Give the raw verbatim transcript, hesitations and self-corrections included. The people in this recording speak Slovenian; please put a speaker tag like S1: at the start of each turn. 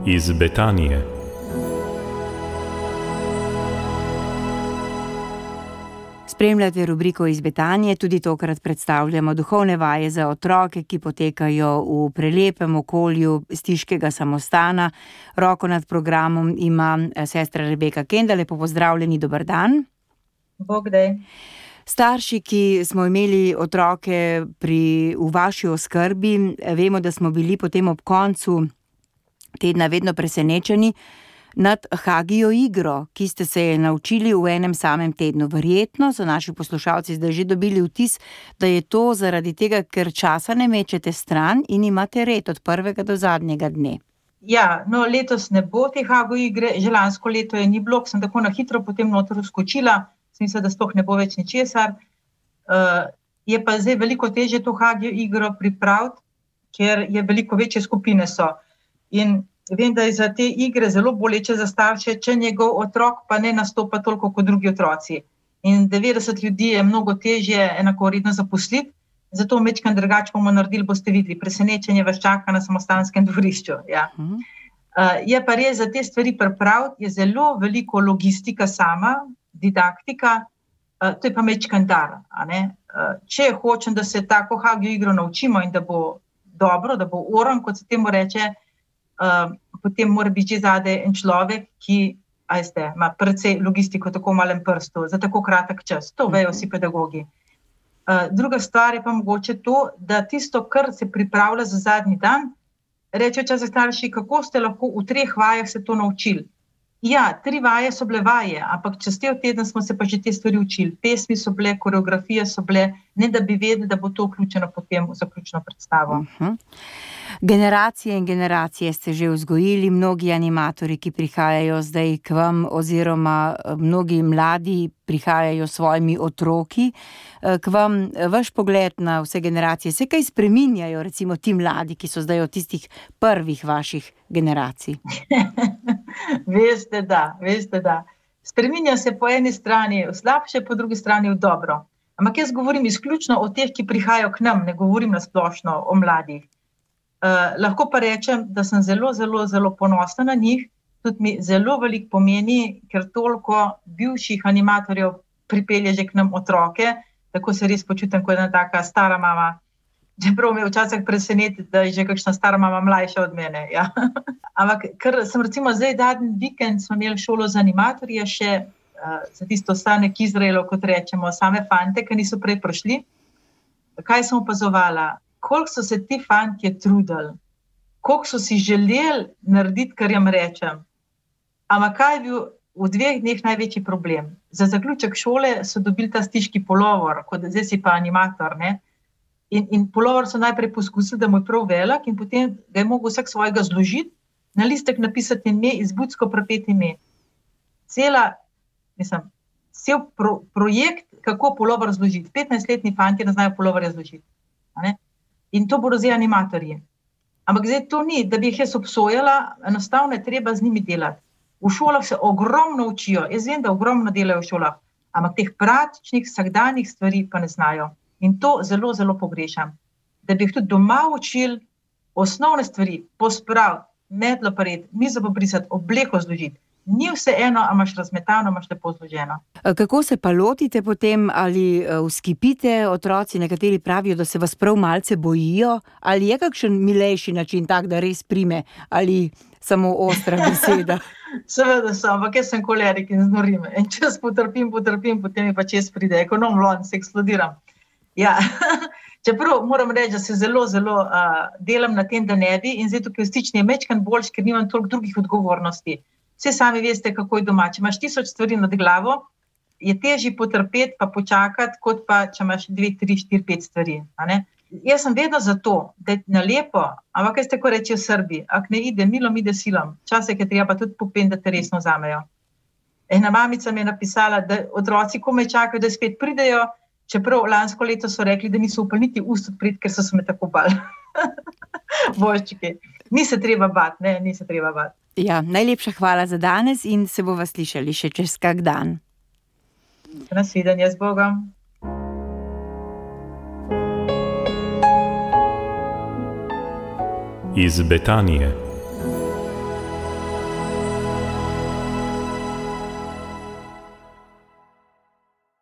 S1: Iz Betanije.
S2: Spremljate rubriko Iz Betanije, tudi tokrat predstavljamo duhovne vaje za otroke, ki potekajo v prelepem okolju Stiškega samostana. Roko nad programom ima sestra Rebeka Kenda. Lepo pozdravljeni, dober dan.
S3: Bog daj.
S2: Starši, ki smo imeli otroke pri, v vaši oskrbi, vemo, da smo bili potem ob koncu tedna vedno presenečeni nad Hagijo igro, ki ste se je naučili v enem samem tednu. Verjetno so naši poslušalci zdaj že dobili vtis, da je to zaradi tega, ker časa ne mečete stran in imate red od prvega do zadnjega dne.
S3: Ja, no letos ne bo te Hago igre, že lansko leto je ni bilo, sem tako na hitro potem noter vskočila, sem mislila, da sploh ne bo več ničesar. Uh, je pa zdaj veliko težje to Hagijo igro pripraviti, ker je veliko večje skupine so. In vem, da je za te igre zelo boleče za starše, če njegov otrok pa ne nastopa toliko kot drugi otroci. In devetdeset ljudi je mnogo težje enakovredno zaposliti, zato mečkan drugače bomo naredili, boste videli, presenečenje vas čaka na samostanskem dvorišču. Ja. Uh, je pa res, za te stvari pripraviti, je zelo veliko logistika sama, didaktika, uh, to je pa mečkan dar. A ne? Uh, če hočem, da se tako Hagijo igro naučimo in da bo dobro, da bo oren, kot se temu reče, Uh, potem mora biti že zadaj en človek, ki ajste, ima precej logistiko tako malem prstu, za tako kratek čas. To vejo vsi pedagogi. Uh, druga stvar je pa mogoče to, da tisto, kar se pripravlja za zadnji dan, reče včasih starši, kako ste lahko v treh vajah se to naučili. Ja, tri vaje so bile vaje, ampak čez te teden smo se pa že te stvari učili. Pesmi so bile, koreografije so bile, ne da bi vedeli, da bo to vključeno potem v zaključno predstavo.
S2: Uh-huh. Generacije in generacije ste že vzgojili, mnogi animatorji, ki prihajajo zdaj k vam, oziroma mnogi mladi prihajajo s svojimi otroki k vam. Vaš pogled na vse generacije se kaj spreminjajo, recimo ti mladi, ki so zdaj od tistih prvih vaših generacij?
S3: Veste da, veste da. Spreminja se po eni strani v slabše, po drugi strani v dobro. Ampak jaz govorim izključno o teh, ki prihajajo k nam, ne govorim nasplošno o mladih. Uh, lahko pa rečem, da sem zelo, zelo, zelo ponosna na njih, tudi mi zelo veliko pomeni, ker toliko bivših animatorjev pripelje že k nam otroke, tako se res počutim kot ena taka stara mama. Čeprav me včasih preseneti, da je že kakšna stara mama mlajša od mene. Ja. Ampak ker sem recimo zdaj zadnji vikend smo imeli šolo za animatorje še uh, za tisto stanek Izraelov, kot rečemo, same fante, ki niso prej prišli. Kaj sem opazovala? Koliko so se ti fantje trudili, koliko so si želeli narediti, kar jim rečem. Ampak kaj je bil v dveh dneh največji problem? Za zaključek šole so dobili ta stiški pulover, kot zdaj si pa animator, ne? In, in pulover so najprej poskusili, da mu je prav velik in potem ga je mogel vsak svojega zložiti, na listek napisati ime, izbudsko prepeti ime. Cela, mislim, cel pro, projekt, kako pulover zložiti. petnajstletni fantje ne znajo puloverja zložiti. Ne? In to bodo zdaj animatorji. Ampak zdaj to ni, da bi jih jaz obsojala, enostavno je treba z njimi delati. V šolah se ogromno učijo, jaz vem, da ogromno delajo v šolah, ampak teh praktičnih, vsakdanjih stvari pa ne znajo. In to zelo, zelo pogrešam. Da bi jih tudi doma učili osnovne stvari, pospraviti, medlo paret, mizo pobrisati, obleko zložiti. Ni vse eno, a imaš razmetano, imaš lepo zloženo.
S2: Kako se pa lotite potem, ali vzkipite otroci, nekateri pravijo, da se vas prav malce bojijo, ali je kakšen milejši način tak, da res prime, ali samo ostra beseda?
S3: Seveda sem, ampak jaz sem kolerik in znorim. In če potrpim, potrpim, potem mi pa čez pride ekonom lon, se eksplodiram. Ja, čeprav moram reči, da se zelo, zelo uh, delam na tem, da ne bi, in zdaj tukaj v stični je mečkan boljš, ker nimam toliko drugih odgovornosti. Vse sami veste, kako je doma. Če imaš tisoč stvari nad glavo, je težje potrpeti pa počakati, kot pa če imaš dve, tri, štiri, pet stvari. A ne? Jaz sem vedno za to, da je na lepo, ampak kaj ste ko reči v Srbiji, ak ne ide milom, ide silom. Včasih je treba tudi popen, da te resno vzamejo. Ena mamica mi je napisala, da otroci komaj čakajo, da spet pridejo, čeprav lansko leto so rekli, da niso upali niti ust odpreti, ker so se me tako bali. Božčiki. Ni se treba bati, ne, ni se treba bati.
S2: Ja, najlepša hvala za danes in se bova slišali še čez kak dan.
S3: Nasvidenje z Bogom.
S1: Iz Betanije.